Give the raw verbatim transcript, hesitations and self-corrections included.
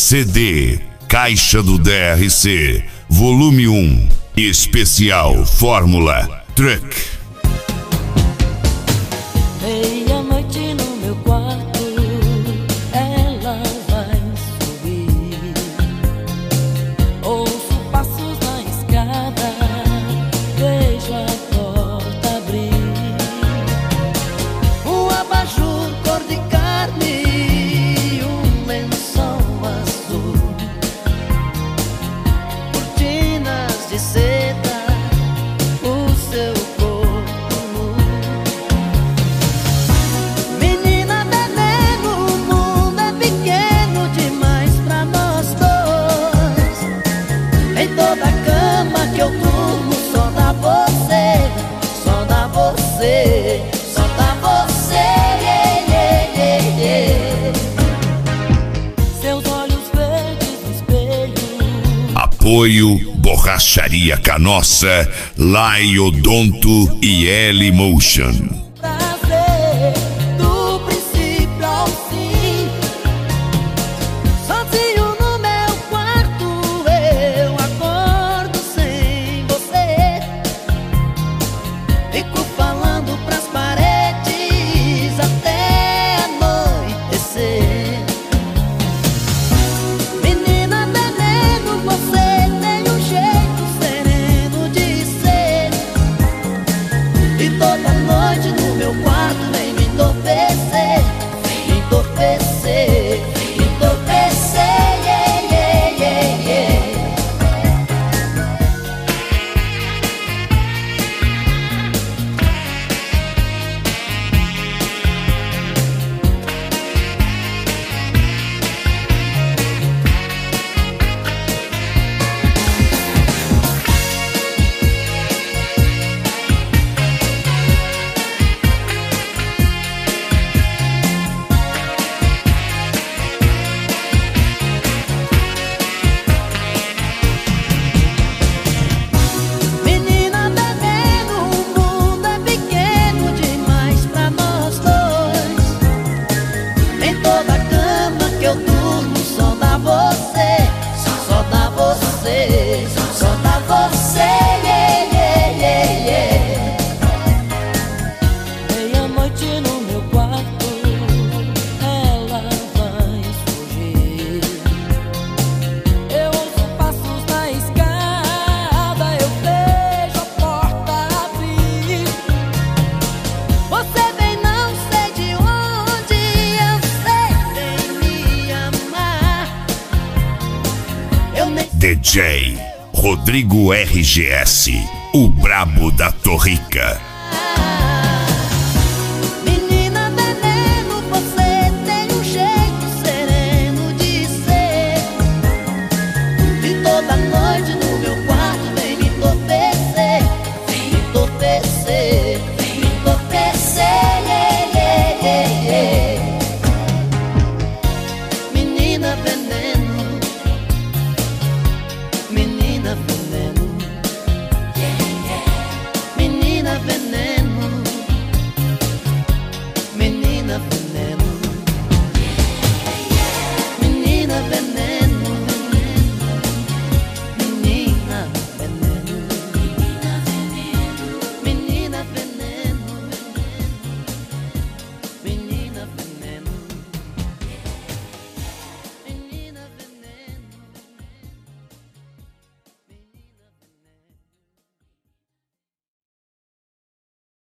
C D Caixa do D R C, volume um, especial Fórmula Truck. Meia-noite no meu quarto, ela vai subir. Ouço passos na escada, vejo a porta abrir. Um abajur cor de carne, um lençol azul, cortinas de seda, o seu corpo nu. Menina veneno, o mundo é pequeno demais pra nós dois. Em toda cama que eu durmo, só dá você, só dá você, só dá você. Yeah, yeah, yeah, yeah. Seus olhos verdes no espelho. Apoio Borracharia Canossa, Laiodonto e L-Motion. Prazer, do princípio ao fim. Sozinho no meu quarto, eu acordo sem você. Fico falando pras paredes até anoitecer. Menina veneno, você tem um jeito sereno de ser. E toda noite no meu quarto vem me entorpecer, me entorpecer, me entorpecer. Yeah, yeah, yeah, yeah. Menina veneno, o mundo é pequeno demais pra nós dois. Em toda cama que eu durmo, só dá você, só dá você, só dá você. Yeah, yeah, yeah, yeah. Meia-noite no meu quarto, ela vai surgir. Eu ouço passos na escada, eu vejo a porta abrir. Você vem não sei de onde, eu sei sem me amar. Eu nem D J Rodrigo R G S, o brabo da Torrica.